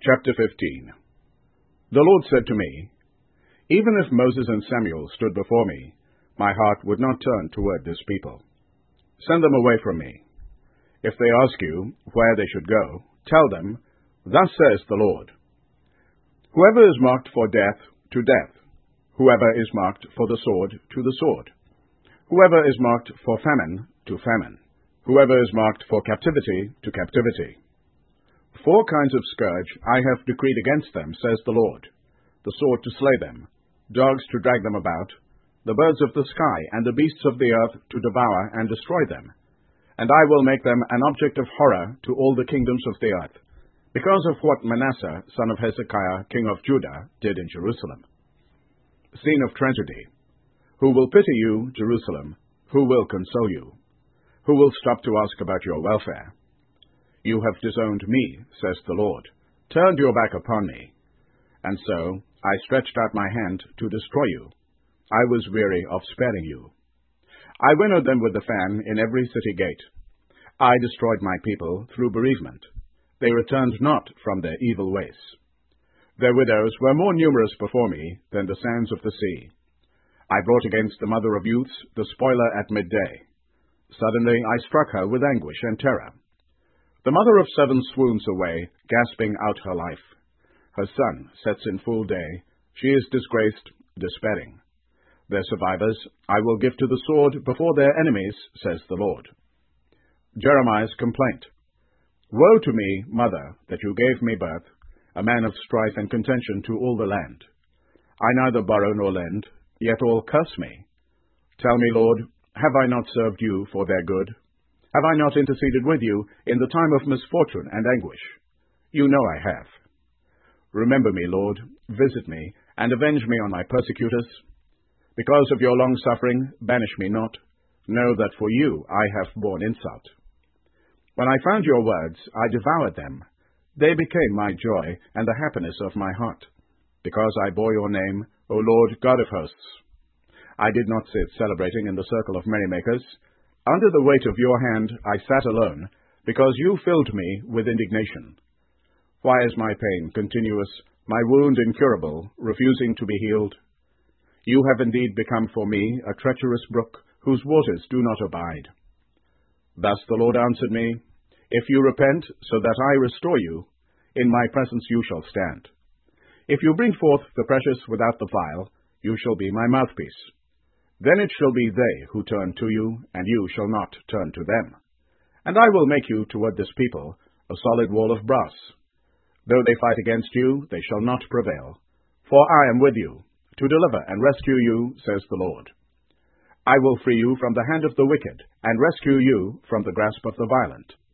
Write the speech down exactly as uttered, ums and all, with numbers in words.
Chapter fifteen. The Lord said to me, Even if Moses and Samuel stood before me, my heart would not turn toward this people. Send them away from me. If they ask you where they should go, tell them, Thus says the Lord. Whoever is marked for death, to death. Whoever is marked for the sword, to the sword. Whoever is marked for famine, to famine. Whoever is marked for captivity, to captivity. Four kinds of scourge I have decreed against them, says the Lord. The sword to slay them, dogs to drag them about, the birds of the sky and the beasts of the earth to devour and destroy them. And I will make them an object of horror to all the kingdoms of the earth, because of what Manasseh, son of Hezekiah, king of Judah, did in Jerusalem. Scene of tragedy. Who will pity you, Jerusalem? Who will console you? Who will stop to ask about your welfare? You have disowned me, says the Lord, turned your back upon me. And so I stretched out my hand to destroy you. I was weary of sparing you. I winnowed them with the fan in every city gate. I destroyed my people through bereavement. They returned not from their evil ways. Their widows were more numerous before me than the sands of the sea. I brought against the mother of youths the spoiler at midday. Suddenly I struck her with anguish and terror. The mother of seven swoons away, gasping out her life. Her son sets in full day. She is disgraced, despairing. Their survivors I will give to the sword before their enemies, says the Lord. Jeremiah's complaint. Woe to me, mother, that you gave me birth, a man of strife and contention to all the land. I neither borrow nor lend, yet all curse me. Tell me, Lord, have I not served you for their good? Have I not interceded with you in the time of misfortune and anguish? You know I have. Remember me, Lord, visit me, and avenge me on my persecutors. Because of your long-suffering, banish me not. Know that for you I have borne insult. When I found your words, I devoured them. They became my joy and the happiness of my heart, because I bore your name, O Lord God of hosts. I did not sit celebrating in the circle of merrymakers. Under the weight of your hand I sat alone, because you filled me with indignation. Why is my pain continuous, my wound incurable, refusing to be healed? You have indeed become for me a treacherous brook, whose waters do not abide. Thus the Lord answered me, If you repent, so that I restore you, in my presence you shall stand. If you bring forth the precious without the vile, you shall be my mouthpiece. Then it shall be they who turn to you, and you shall not turn to them. And I will make you toward this people a solid wall of brass. Though they fight against you, they shall not prevail. For I am with you, to deliver and rescue you, says the Lord. I will free you from the hand of the wicked, and rescue you from the grasp of the violent.